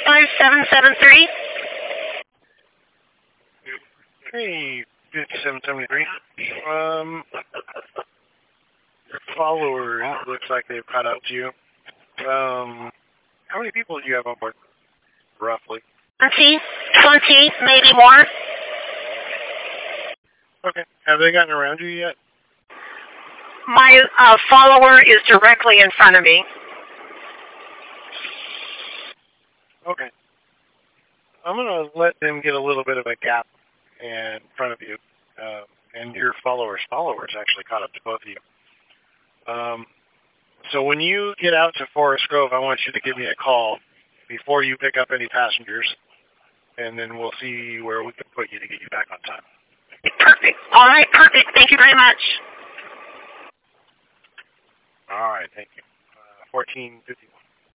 5773. Hey, 5773. Followers, looks like they've caught up to you. How many people do you have on board, roughly? 20, maybe more. Okay. Have they gotten around you yet? My follower is directly in front of me. Okay. I'm going to let them get a little bit of a gap in front of you. And your followers actually caught up to both of you. So when you get out to Forest Grove, I want you to give me a call before you pick up any passengers, and then we'll see where we can put you to get you back on time. Perfect. All right, perfect. Thank you very much. All right, thank you. 1459.